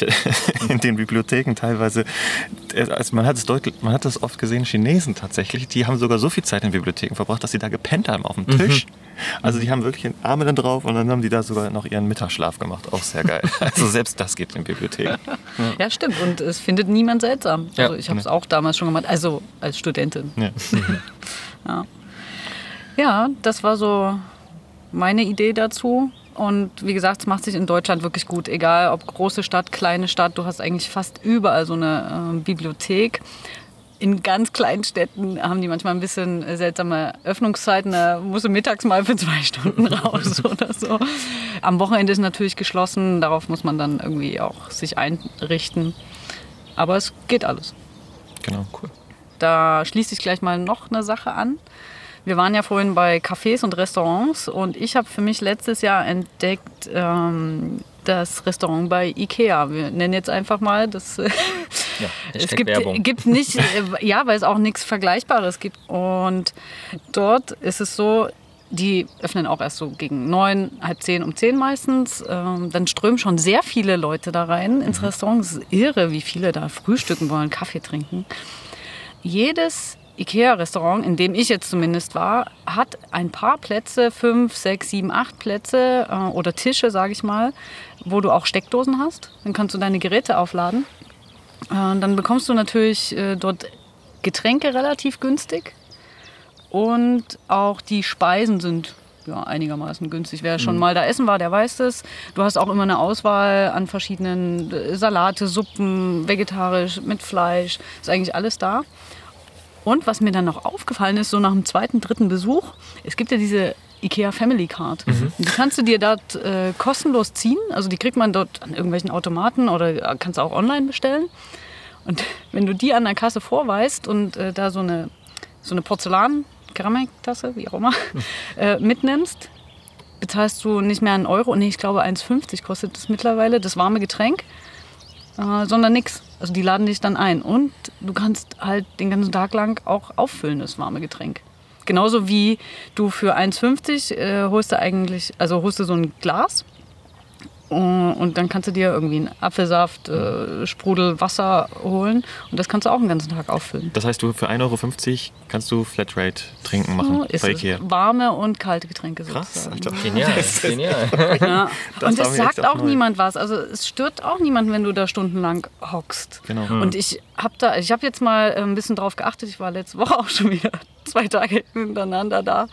In den Bibliotheken teilweise, also man hat das oft gesehen, Chinesen tatsächlich, die haben sogar so viel Zeit in Bibliotheken verbracht, dass sie da gepennt haben auf dem Tisch. Also die haben wirklich Arme dann drauf und dann haben die da sogar noch ihren Mittagsschlaf gemacht. Auch sehr geil. Also selbst das geht in Bibliotheken. Ja, stimmt. Und es findet niemand seltsam. Also ich habe es auch damals schon gemacht, also als Studentin. Ja, das war so meine Idee dazu. Und wie gesagt, es macht sich in Deutschland wirklich gut. Egal ob große Stadt, kleine Stadt, du hast eigentlich fast überall so eine Bibliothek. In ganz kleinen Städten haben die manchmal ein bisschen seltsame Öffnungszeiten. Da musst du mittags mal für 2 Stunden raus oder so. Am Wochenende ist natürlich geschlossen. Darauf muss man dann irgendwie auch sich einrichten. Aber es geht alles. Genau, cool. Da schließt sich gleich mal noch eine Sache an. Wir waren ja vorhin bei Cafés und Restaurants und ich habe für mich letztes Jahr entdeckt das Restaurant bei Ikea. Wir nennen jetzt einfach mal das. Es gibt nicht, weil es auch nichts Vergleichbares gibt. Und dort ist es so, die öffnen auch erst so gegen 9, halb 10, um 10 meistens. Dann strömen schon sehr viele Leute da rein ins Restaurant. Es ist irre, wie viele da frühstücken wollen, Kaffee trinken. Jedes Ikea-Restaurant, in dem ich jetzt zumindest war, hat ein paar Plätze, 5, 6, 7, 8 Plätze oder Tische, sage ich mal, wo du auch Steckdosen hast. Dann kannst du deine Geräte aufladen. Dann bekommst du natürlich dort Getränke relativ günstig und auch die Speisen sind einigermaßen günstig. Wer schon mal da essen war, der weiß das. Du hast auch immer eine Auswahl an verschiedenen Salate, Suppen, vegetarisch, mit Fleisch. Ist eigentlich alles da. Und was mir dann noch aufgefallen ist, so nach dem 2., 3. Besuch, es gibt ja diese Ikea Family Card. Die kannst du dir dort kostenlos ziehen. Also die kriegt man dort an irgendwelchen Automaten oder kannst du auch online bestellen. Und wenn du die an der Kasse vorweist und da so eine Porzellan-Keramiktasse, wie auch immer, mitnimmst, bezahlst du nicht mehr 1 Euro, nee, ich glaube 1,50 kostet das mittlerweile, das warme Getränk, sondern nix. Also die laden dich dann ein und du kannst halt den ganzen Tag lang auch auffüllen, das warme Getränk. Genauso wie du für 1,50 holst du so ein Glas. Und dann kannst du dir irgendwie einen Apfelsaft, Sprudel, Wasser holen und das kannst du auch den ganzen Tag auffüllen. Das heißt, du für 1,50 Euro kannst du Flatrate trinken machen bei Ikea. Warme und kalte Getränke sozusagen. Krass, Alter. Genial. Ja. Und es sagt auch niemand was. Also es stört auch niemand, wenn du da stundenlang hockst. Genau. Und ich habe jetzt mal ein bisschen drauf geachtet. Ich war letzte Woche auch schon wieder 2 Tage hintereinander da.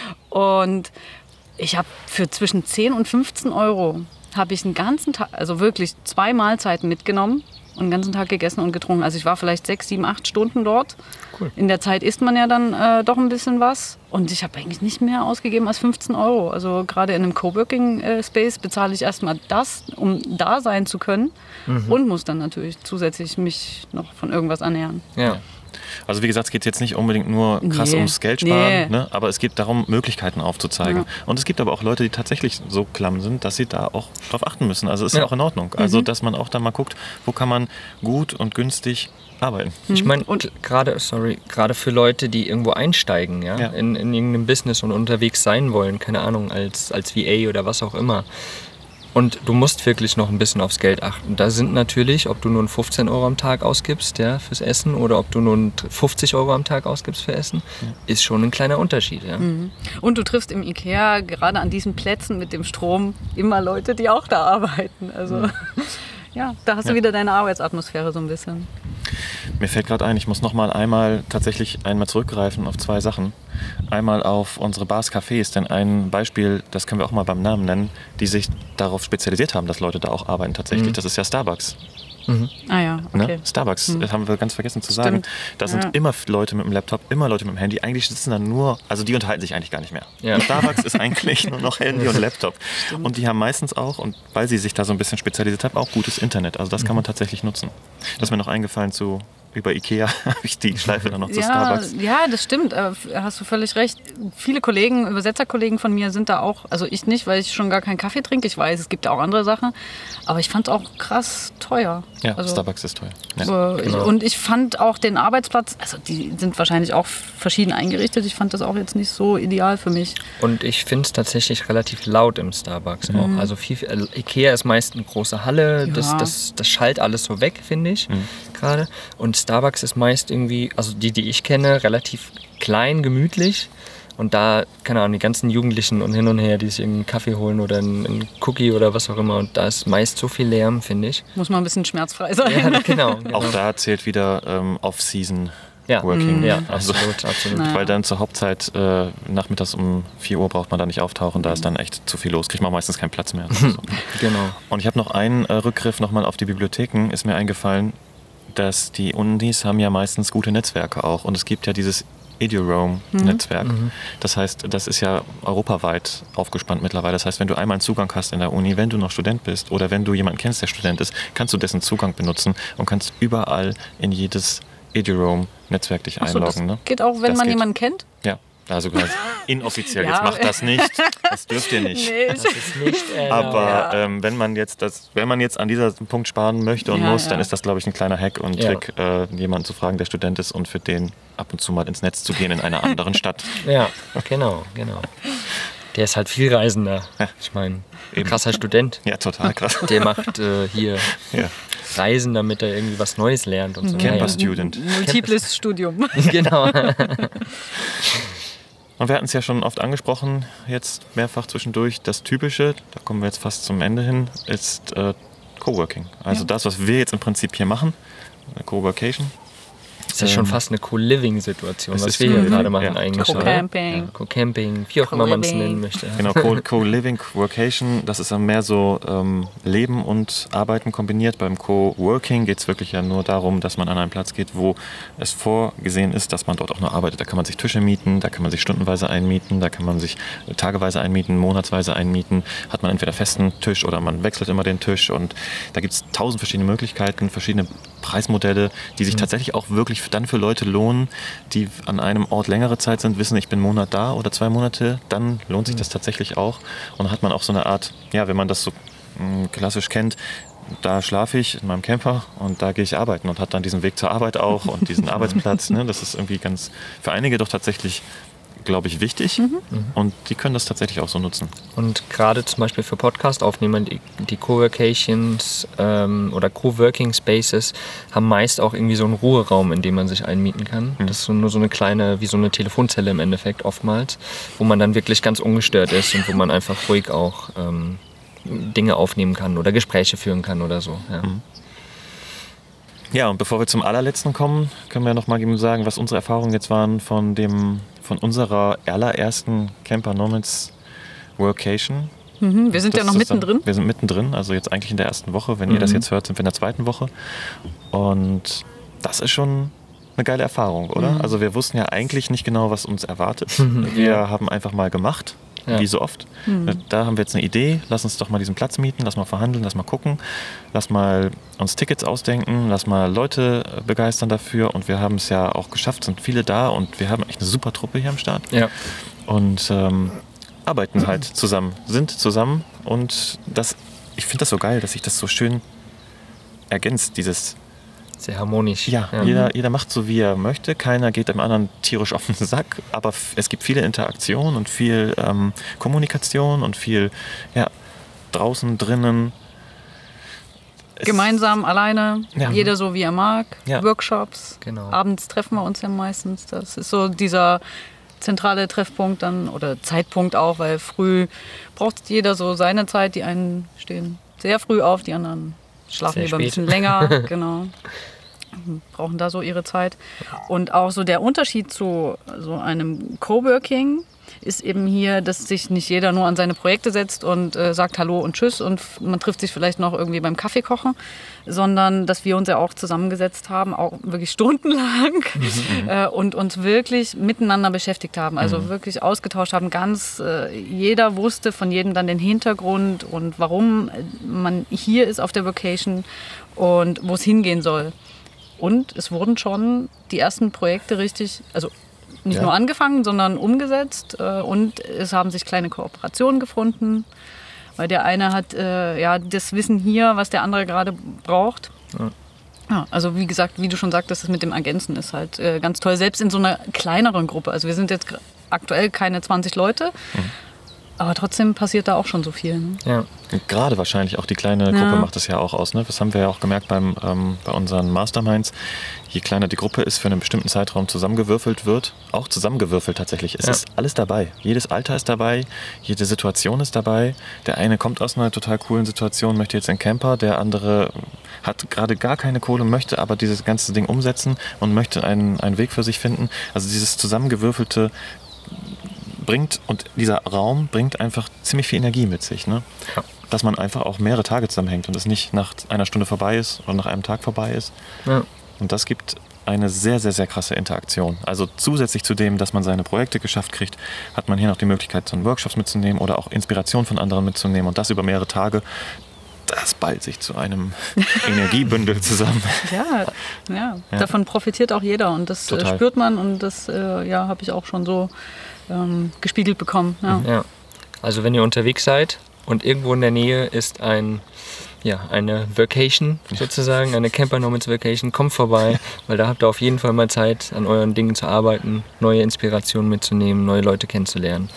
Und ich habe für zwischen 10 und 15 Euro habe ich einen ganzen Tag, also wirklich 2 Mahlzeiten mitgenommen und den ganzen Tag gegessen und getrunken. Also ich war vielleicht 6, 7, 8 Stunden dort. Cool. In der Zeit isst man ja dann doch ein bisschen was. Und ich habe eigentlich nicht mehr ausgegeben als 15 Euro. Also gerade in einem Coworking-Space bezahle ich erstmal das, um da sein zu können. Und muss dann natürlich zusätzlich mich noch von irgendwas ernähren. Ja. Also wie gesagt, es geht jetzt nicht unbedingt nur krass ums Geld sparen, ne? Aber es geht darum, Möglichkeiten aufzuzeigen. Ja. Und es gibt aber auch Leute, die tatsächlich so klamm sind, dass sie da auch drauf achten müssen. Also ist ja auch in Ordnung. Also dass man auch da mal guckt, wo kann man gut und günstig arbeiten. Ich meine, und gerade für Leute, die irgendwo einsteigen, in irgendeinem Business und unterwegs sein wollen, keine Ahnung, als VA oder was auch immer. Und du musst wirklich noch ein bisschen aufs Geld achten. Da sind natürlich, ob du nun 15 Euro am Tag ausgibst fürs Essen oder ob du nun 50 Euro am Tag ausgibst für Essen, ist schon ein kleiner Unterschied. Ja. Und du triffst im Ikea gerade an diesen Plätzen mit dem Strom immer Leute, die auch da arbeiten. Also da hast du wieder deine Arbeitsatmosphäre so ein bisschen. Mir fällt gerade ein, ich muss noch mal einmal zurückgreifen auf 2 Sachen. Einmal auf unsere Bars, Cafés, denn ein Beispiel, das können wir auch mal beim Namen nennen, die sich darauf spezialisiert haben, dass Leute da auch arbeiten tatsächlich. Das ist ja Starbucks. Ah ja, okay. Ne? Starbucks, das haben wir ganz vergessen zu sagen. Stimmt. Da sind immer Leute mit dem Laptop, immer Leute mit dem Handy. Eigentlich sitzen da nur, also die unterhalten sich eigentlich gar nicht mehr. Ja. Starbucks ist eigentlich nur noch Handy und Laptop. Stimmt. Und die haben meistens auch, und weil sie sich da so ein bisschen spezialisiert haben, auch gutes Internet. Also das kann man tatsächlich nutzen. Das ist mir noch eingefallen über Ikea, habe ich die Schleife dann noch zu Starbucks. Ja, das stimmt. Hast du völlig recht. Viele Kollegen, Übersetzerkollegen von mir sind da auch, also ich nicht, weil ich schon gar keinen Kaffee trinke. Ich weiß, es gibt ja auch andere Sachen. Aber ich fand es auch krass teuer. Ja, also, Starbucks ist teuer. Ja, genau. Und ich fand auch den Arbeitsplatz, also die sind wahrscheinlich auch verschieden eingerichtet. Ich fand das auch jetzt nicht so ideal für mich. Und ich finde es tatsächlich relativ laut im Starbucks auch. Also Ikea ist meist eine große Halle. Ja. Das schallt alles so weg, finde ich gerade. Und Starbucks ist meist irgendwie, also die ich kenne, relativ klein, gemütlich. Und da, keine Ahnung, die ganzen Jugendlichen und hin und her, die sich einen Kaffee holen oder einen Cookie oder was auch immer. Und da ist meist so viel Lärm, finde ich. Muss man ein bisschen schmerzfrei sein. Ja, genau. Auch da zählt wieder Off-Season Working. Ja, absolut. Naja. Weil dann zur Hauptzeit nachmittags um 4 Uhr braucht man da nicht auftauchen. Da ist dann echt zu viel los. Kriegt man meistens keinen Platz mehr. So. Genau. Und ich habe noch einen Rückgriff nochmal auf die Bibliotheken. Ist mir eingefallen, dass die Unis haben ja meistens gute Netzwerke auch. Und es gibt ja dieses EduRoam-Netzwerk. Das heißt, das ist ja europaweit aufgespannt mittlerweile. Das heißt, wenn du einmal einen Zugang hast in der Uni, wenn du noch Student bist oder wenn du jemanden kennst, der Student ist, kannst du dessen Zugang benutzen und kannst überall in jedes EduRoam-Netzwerk dich einloggen. Das geht auch, wenn man jemanden kennt? Ja. Also ganz inoffiziell, jetzt macht das nicht, das dürft ihr nicht. Nee. Das ist nicht aber wenn man jetzt an dieser Punkt sparen möchte und muss, dann ist das, glaube ich, ein kleiner Hack und Trick, jemanden zu fragen, der Student ist und für den ab und zu mal ins Netz zu gehen in einer anderen Stadt. Ja, genau. Der ist halt viel Reisender. Ich meine, krasser Student. Ja, total krass. Der macht hier reisen, damit er irgendwie was Neues lernt und so. Camper-Student. Multiples Studium. Genau. Und wir hatten es ja schon oft angesprochen, jetzt mehrfach zwischendurch, das Typische, da kommen wir jetzt fast zum Ende hin, ist Coworking. Also das, was wir jetzt im Prinzip hier machen, eine Coworkation. Das ist ja schon fast eine Co-Living-Situation, was wir hier gerade machen eigentlich. Co-Camping. Ja, Co-Camping, wie auch immer man es nennen möchte. Genau, Co-Living, Co-Workation, das ist dann mehr so Leben und Arbeiten kombiniert. Beim Co-Working geht es wirklich ja nur darum, dass man an einen Platz geht, wo es vorgesehen ist, dass man dort auch nur arbeitet. Da kann man sich Tische mieten, da kann man sich stundenweise einmieten, da kann man sich tageweise einmieten, monatsweise einmieten. Hat man entweder festen Tisch oder man wechselt immer den Tisch. Und da gibt es 1000 verschiedene Möglichkeiten, verschiedene Preismodelle, die sich tatsächlich auch wirklich dann für Leute lohnen, die an einem Ort längere Zeit sind, wissen, ich bin einen Monat da oder 2 Monate, dann lohnt sich das tatsächlich auch. Und dann hat man auch so eine Art, ja, wenn man das so klassisch kennt, da schlafe ich in meinem Camper und da gehe ich arbeiten und hat dann diesen Weg zur Arbeit auch und diesen Arbeitsplatz. Ne? Das ist irgendwie ganz, für einige doch tatsächlich, glaube ich, wichtig und die können das tatsächlich auch so nutzen. Und gerade zum Beispiel für Podcast-Aufnehmer, die Coworkations oder Coworking Spaces haben meist auch irgendwie so einen Ruheraum, in dem man sich einmieten kann. Das ist nur so eine kleine, wie so eine Telefonzelle im Endeffekt oftmals, wo man dann wirklich ganz ungestört ist und wo man einfach ruhig auch Dinge aufnehmen kann oder Gespräche führen kann oder so. Ja. Ja, und bevor wir zum allerletzten kommen, können wir noch mal eben sagen, was unsere Erfahrungen jetzt waren von unserer allerersten Camper Nomads Workation. Wir sind ja noch mittendrin. Wir sind mittendrin, also jetzt eigentlich in der ersten Woche. Wenn ihr das jetzt hört, sind wir in der 2. Woche. Und das ist schon eine geile Erfahrung, oder? Also wir wussten ja eigentlich nicht genau, was uns erwartet. Wir haben einfach mal gemacht. Ja. Wie so oft. Da haben wir jetzt eine Idee, lass uns doch mal diesen Platz mieten, lass mal verhandeln, lass mal gucken, lass mal uns Tickets ausdenken, lass mal Leute begeistern dafür und wir haben es ja auch geschafft, sind viele da und wir haben echt eine super Truppe hier am Start. Ja. Und arbeiten halt zusammen, sind zusammen und ich finde das so geil, dass sich das so schön ergänzt, dieses... Sehr harmonisch. Ja, jeder macht so, wie er möchte. Keiner geht dem anderen tierisch auf den Sack. Aber es gibt viele Interaktion und viel Kommunikation und viel draußen, drinnen. Gemeinsam, alleine, jeder so, wie er mag. Ja. Workshops. Genau. Abends treffen wir uns ja meistens. Das ist so dieser zentrale Treffpunkt dann oder Zeitpunkt auch, weil früh braucht jeder so seine Zeit. Die einen stehen sehr früh auf, die anderen schlafen lieber ein bisschen länger. Genau. Brauchen da so ihre Zeit. Und auch so der Unterschied zu so einem Coworking ist eben hier, dass sich nicht jeder nur an seine Projekte setzt und sagt Hallo und Tschüss und man trifft sich vielleicht noch irgendwie beim Kaffee kochen, sondern dass wir uns ja auch zusammengesetzt haben, auch wirklich stundenlang und uns wirklich miteinander beschäftigt haben, also wirklich ausgetauscht haben. Jeder wusste von jedem dann den Hintergrund und warum man hier ist auf der Vacation und wo es hingehen soll. Und es wurden schon die ersten Projekte richtig, also nicht nur angefangen, sondern umgesetzt. Und es haben sich kleine Kooperationen gefunden, weil der eine hat das Wissen hier, was der andere gerade braucht. Ja, also wie gesagt, wie du schon sagtest, das mit dem Ergänzen ist halt ganz toll. Selbst in so einer kleineren Gruppe. Also wir sind jetzt aktuell keine 20 Leute. Aber trotzdem passiert da auch schon so viel. Ne? Ja. Und gerade wahrscheinlich auch die kleine Gruppe macht das ja auch aus. Ne? Das haben wir ja auch gemerkt bei unseren Masterminds. Je kleiner die Gruppe ist, für einen bestimmten Zeitraum zusammengewürfelt wird, auch zusammengewürfelt tatsächlich. Es ist alles dabei. Jedes Alter ist dabei, jede Situation ist dabei. Der eine kommt aus einer total coolen Situation, möchte jetzt einen Camper. Der andere hat gerade gar keine Kohle, möchte aber dieses ganze Ding umsetzen und möchte einen Weg für sich finden. Also dieses zusammengewürfelte dieser Raum bringt einfach ziemlich viel Energie mit sich, ne? Ja. Dass man einfach auch mehrere Tage zusammenhängt und es nicht nach einer Stunde vorbei ist oder nach einem Tag vorbei ist. Ja. Und das gibt eine sehr, sehr, sehr krasse Interaktion. Also zusätzlich zu dem, dass man seine Projekte geschafft kriegt, hat man hier noch die Möglichkeit, so Workshops mitzunehmen oder auch Inspiration von anderen mitzunehmen und das über mehrere Tage. Das ballt sich zu einem Energiebündel zusammen. Ja, davon profitiert auch jeder und das spürt man und das habe ich auch schon so gespiegelt bekommen. Ja. Also wenn ihr unterwegs seid und irgendwo in der Nähe ist eine Vacation sozusagen, eine Camper Nomads Vacation, kommt vorbei, weil da habt ihr auf jeden Fall mal Zeit, an euren Dingen zu arbeiten, neue Inspirationen mitzunehmen, neue Leute kennenzulernen.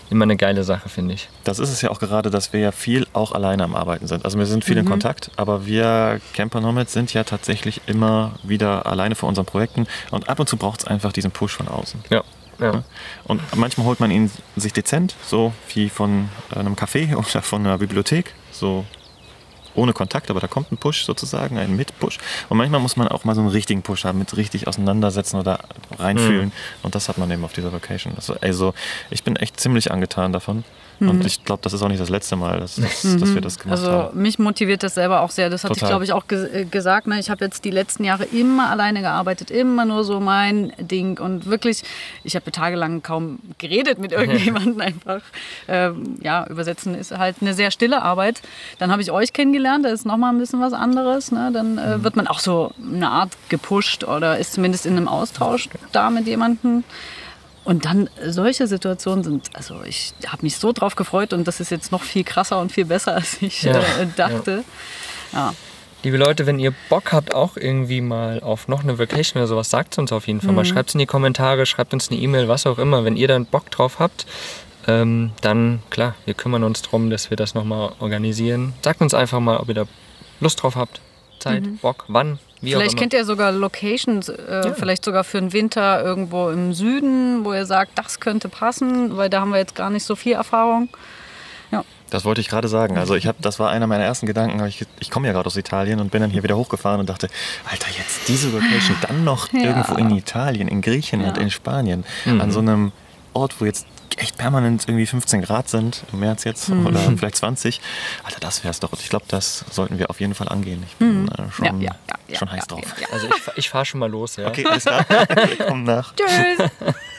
immer eine geile Sache, finde ich. Das ist es ja auch gerade, dass wir ja viel auch alleine am Arbeiten sind. Also wir sind viel in Kontakt, aber wir Camper Nomads sind ja tatsächlich immer wieder alleine vor unseren Projekten und ab und zu braucht es einfach diesen Push von außen. Ja. Und manchmal holt man ihn sich dezent, so wie von einem Café oder von einer Bibliothek, so ohne Kontakt, aber da kommt ein Push sozusagen, ein Mit-Push. Und manchmal muss man auch mal so einen richtigen Push haben, mit richtig auseinandersetzen oder reinfühlen. Und das hat man eben auf dieser Vacation. Also ich bin echt ziemlich angetan davon. Und ich glaube, das ist auch nicht das letzte Mal, dass wir das gemacht haben. Also mich motiviert das selber auch sehr. Das hatte ich, glaube ich, auch gesagt. Ne? Ich habe jetzt die letzten Jahre immer alleine gearbeitet, immer nur so mein Ding. Und wirklich, ich habe tagelang kaum geredet mit irgendjemandem einfach. Übersetzen ist halt eine sehr stille Arbeit. Dann habe ich euch kennengelernt, da ist nochmal ein bisschen was anderes. Ne? Dann wird man auch so eine Art gepusht oder ist zumindest in einem Austausch da mit jemandem. Und dann solche Situationen sind, also ich habe mich so drauf gefreut und das ist jetzt noch viel krasser und viel besser, als ich dachte. Ja. Liebe Leute, wenn ihr Bock habt, auch irgendwie mal auf noch eine Vacation oder sowas, sagt es uns auf jeden Fall mal. Schreibt es in die Kommentare, schreibt uns eine E-Mail, was auch immer. Wenn ihr dann Bock drauf habt, dann klar, wir kümmern uns darum, dass wir das nochmal organisieren. Sagt uns einfach mal, ob ihr da Lust drauf habt, Zeit, Bock, wann. Vielleicht kennt ihr sogar Locations, vielleicht sogar für den Winter irgendwo im Süden, wo ihr sagt, das könnte passen, weil da haben wir jetzt gar nicht so viel Erfahrung. Ja. Das wollte ich gerade sagen. Also das war einer meiner ersten Gedanken. Ich komme ja gerade aus Italien und bin dann hier wieder hochgefahren und dachte, Alter, jetzt diese Location, dann noch irgendwo in Italien, in Griechenland, in Spanien, an so einem Ort, wo jetzt echt permanent irgendwie 15 Grad sind, im März jetzt, oder vielleicht 20. Alter, das wär's doch. Und ich glaube, das sollten wir auf jeden Fall angehen. Ich bin schon heiß drauf. Ja. Also ich fahre schon mal los, ja. Okay, alles klar. Wir kommen nach. Tschüss.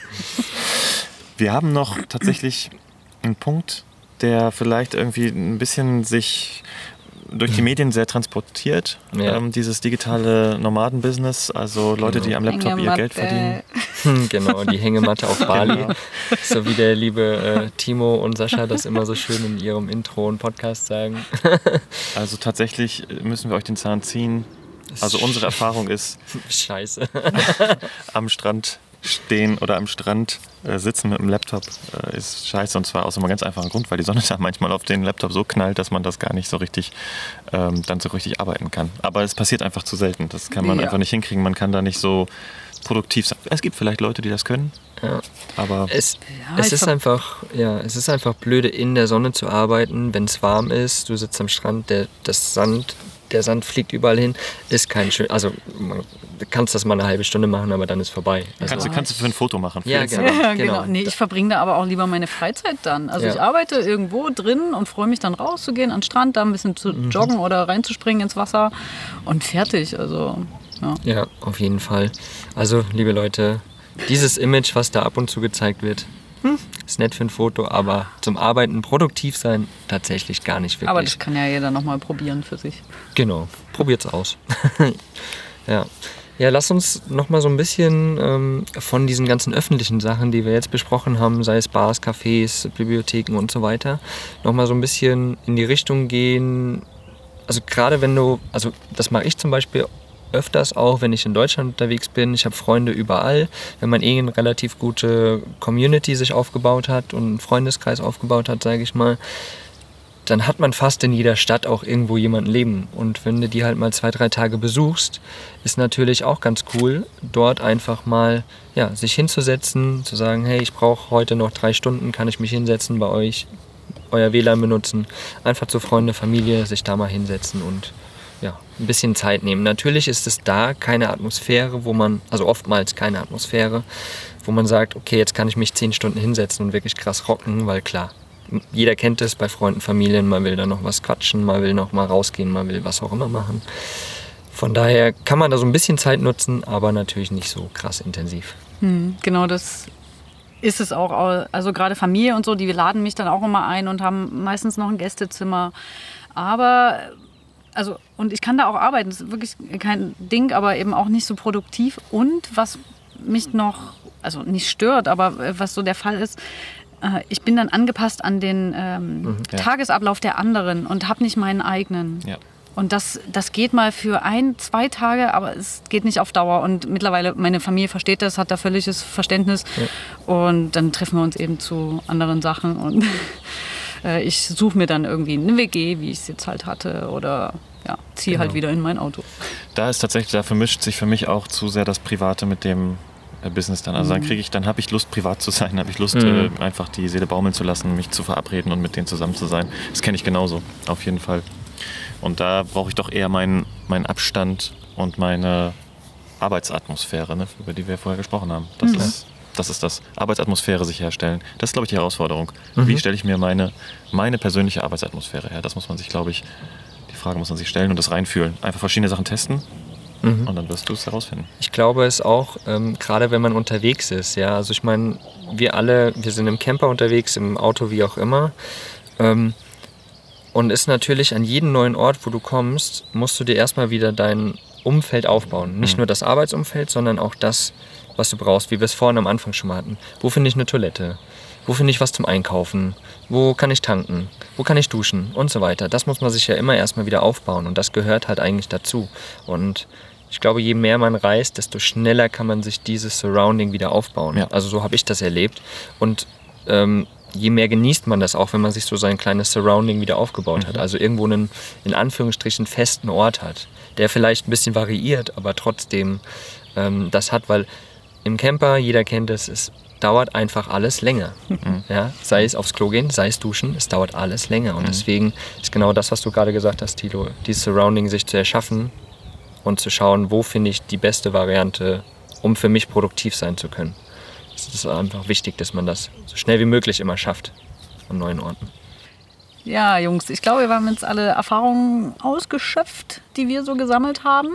Wir haben noch tatsächlich einen Punkt, der vielleicht irgendwie ein bisschen sich durch die Medien sehr transportiert. Dieses digitale Nomaden-Business, also Leute, die am Laptop ihr Geld verdienen. Genau, die Hängematte auf Bali. So wie der liebe Timo und Sascha das immer so schön in ihrem Intro und Podcast sagen. Also tatsächlich müssen wir euch den Zahn ziehen. Also unsere Erfahrung ist, scheiße. Am Strand stehen oder am Strand sitzen mit dem Laptop ist scheiße, und zwar aus einem ganz einfachen Grund, weil die Sonne da manchmal auf den Laptop so knallt, dass man das gar nicht so richtig dann so richtig arbeiten kann. Aber es passiert einfach zu selten. Das kann man einfach nicht hinkriegen. Man kann da nicht so produktiv sein. Es gibt vielleicht Leute, die das können. Ja. Aber es ist einfach blöde, in der Sonne zu arbeiten, wenn es warm ist. Du sitzt am Strand, der Sand fliegt überall hin, ist kein schön. Also du kannst das mal eine halbe Stunde machen, aber dann ist vorbei. Also, kannst du für ein Foto machen. Ja, genau. Nee, ich verbringe da aber auch lieber meine Freizeit dann. Also ich arbeite irgendwo drin und freue mich dann rauszugehen an den Strand, da ein bisschen zu joggen oder reinzuspringen ins Wasser und fertig. Also ja, auf jeden Fall. Also liebe Leute, dieses Image, was da ab und zu gezeigt wird, ist nett für ein Foto, aber zum Arbeiten, produktiv sein, tatsächlich gar nicht wirklich. Aber das kann ja jeder nochmal probieren für sich. Genau, probiert's aus. Ja, lass uns nochmal so ein bisschen von diesen ganzen öffentlichen Sachen, die wir jetzt besprochen haben, sei es Bars, Cafés, Bibliotheken und so weiter, nochmal so ein bisschen in die Richtung gehen. Also gerade also das mache ich zum Beispiel öfters auch, wenn ich in Deutschland unterwegs bin. Ich habe Freunde überall. Wenn man eine relativ gute Community sich aufgebaut hat und einen Freundeskreis aufgebaut hat, sage ich mal, dann hat man fast in jeder Stadt auch irgendwo jemanden leben. Und wenn du die halt mal 2-3 Tage besuchst, ist natürlich auch ganz cool, dort einfach mal sich hinzusetzen, zu sagen, hey, ich brauche heute noch 3 Stunden, kann ich mich hinsetzen bei euch, euer WLAN benutzen, einfach zu Freunde, Familie, sich da mal hinsetzen und ein bisschen Zeit nehmen. Natürlich ist es da keine Atmosphäre, oftmals keine Atmosphäre, wo man sagt, okay, jetzt kann ich mich 10 Stunden hinsetzen und wirklich krass rocken, weil klar, jeder kennt es bei Freunden, Familien, man will da noch was quatschen, man will noch mal rausgehen, man will was auch immer machen. Von daher kann man da so ein bisschen Zeit nutzen, aber natürlich nicht so krass intensiv. Genau, das ist es auch. Also gerade Familie und so, die laden mich dann auch immer ein und haben meistens noch ein Gästezimmer. Aber und ich kann da auch arbeiten, das ist wirklich kein Ding, aber eben auch nicht so produktiv. Und was mich noch, also nicht stört, aber was so der Fall ist, ich bin dann angepasst an den Tagesablauf der anderen und habe nicht meinen eigenen. Ja. Und das geht mal für 1-2 Tage, aber es geht nicht auf Dauer. Und mittlerweile, meine Familie versteht das, hat da völliges Verständnis. Ja. Und dann treffen wir uns eben zu anderen Sachen. Und ich suche mir dann irgendwie eine WG, wie ich es jetzt halt hatte. Oder ziehe halt wieder in mein Auto. Da vermischt sich für mich auch zu sehr das Private mit dem Business dann. Also dann habe ich Lust, privat zu sein, habe ich Lust, einfach die Seele baumeln zu lassen, mich zu verabreden und mit denen zusammen zu sein. Das kenne ich genauso, auf jeden Fall. Und da brauche ich doch eher meinen Abstand und meine Arbeitsatmosphäre, ne, über die wir vorher gesprochen haben. Das ist das. Arbeitsatmosphäre sich herstellen. Das ist, glaube ich, die Herausforderung. Wie stelle ich mir meine persönliche Arbeitsatmosphäre her? Das muss man sich, glaube ich, die Frage muss man sich stellen und das reinfühlen. Einfach verschiedene Sachen testen und dann wirst du es herausfinden. Ich glaube es auch, gerade wenn man unterwegs ist. Ja? Also ich meine, wir sind im Camper unterwegs, im Auto, wie auch immer. Und ist natürlich an jedem neuen Ort, wo du kommst, musst du dir erstmal wieder dein Umfeld aufbauen. Nicht nur das Arbeitsumfeld, sondern auch das, was du brauchst, wie wir es vorhin am Anfang schon mal hatten. Wo finde ich eine Toilette? Wo finde ich was zum Einkaufen? Wo kann ich tanken? Wo kann ich duschen? Und so weiter. Das muss man sich ja immer erstmal wieder aufbauen und das gehört halt eigentlich dazu. Und ich glaube, je mehr man reist, desto schneller kann man sich dieses Surrounding wieder aufbauen. Ja. Also so habe ich das erlebt. Und je mehr genießt man das auch, wenn man sich so sein kleines Surrounding wieder aufgebaut hat. Also irgendwo einen, in Anführungsstrichen, festen Ort hat, der vielleicht ein bisschen variiert, aber trotzdem das hat, weil im Camper, jeder kennt es dauert einfach alles länger. Ja? Sei es aufs Klo gehen, sei es duschen, es dauert alles länger. Und deswegen ist genau das, was du gerade gesagt hast, Thilo, dieses Surrounding sich zu erschaffen und zu schauen, wo finde ich die beste Variante, um für mich produktiv sein zu können. Es ist einfach wichtig, dass man das so schnell wie möglich immer schafft an neuen Orten. Ja, Jungs, ich glaube, wir haben jetzt alle Erfahrungen ausgeschöpft, die wir so gesammelt haben.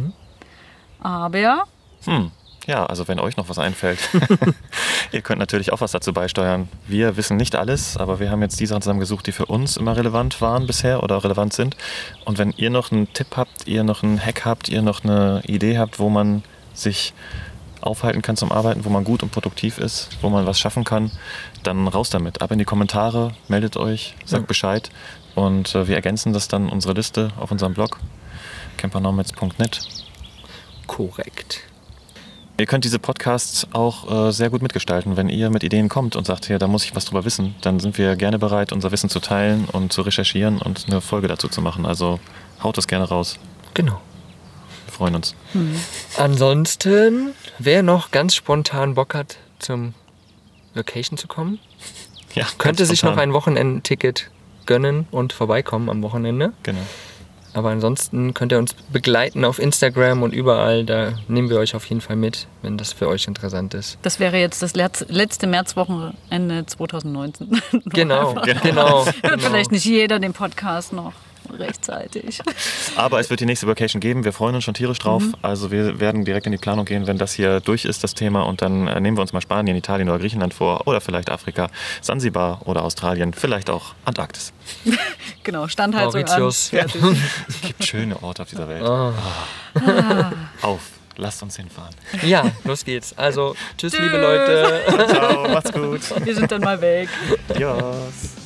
Aber ja, also wenn euch noch was einfällt, ihr könnt natürlich auch was dazu beisteuern. Wir wissen nicht alles, aber wir haben jetzt die Sachen zusammengesucht, die für uns immer relevant waren bisher oder relevant sind. Und wenn ihr noch einen Tipp habt, ihr noch einen Hack habt, ihr noch eine Idee habt, wo man sich aufhalten kann zum Arbeiten, wo man gut und produktiv ist, wo man was schaffen kann, dann raus damit. Ab in die Kommentare, meldet euch, sagt Bescheid und wir ergänzen das dann unsere Liste auf unserem Blog campernomads.net. Korrekt. Ihr könnt diese Podcasts auch sehr gut mitgestalten. Wenn ihr mit Ideen kommt und sagt, ja, da muss ich was drüber wissen, dann sind wir gerne bereit, unser Wissen zu teilen und zu recherchieren und eine Folge dazu zu machen. Also haut das gerne raus. Genau. Wir freuen uns. Ansonsten, wer noch ganz spontan Bock hat, zum Vacation zu kommen, könnte sich noch ein Wochenendticket gönnen und vorbeikommen am Wochenende. Genau. Aber ansonsten könnt ihr uns begleiten auf Instagram und überall. Da nehmen wir euch auf jeden Fall mit, wenn das für euch interessant ist. Das wäre jetzt das letzte Märzwochenende 2019. Genau. Hört vielleicht nicht jeder den Podcast noch rechtzeitig. Aber es wird die nächste Vacation geben. Wir freuen uns schon tierisch drauf. Also wir werden direkt in die Planung gehen, wenn das hier durch ist, das Thema. Und dann nehmen wir uns mal Spanien, Italien oder Griechenland vor. Oder vielleicht Afrika, Sansibar oder Australien. Vielleicht auch Antarktis. Genau, Standheizung Mauritius. an. Fertig. Es gibt schöne Orte auf dieser Welt. Auf, lasst uns hinfahren. Ja, los geht's. Also, tschüss, liebe Leute. Ciao, macht's gut. Wir sind dann mal weg. Adios.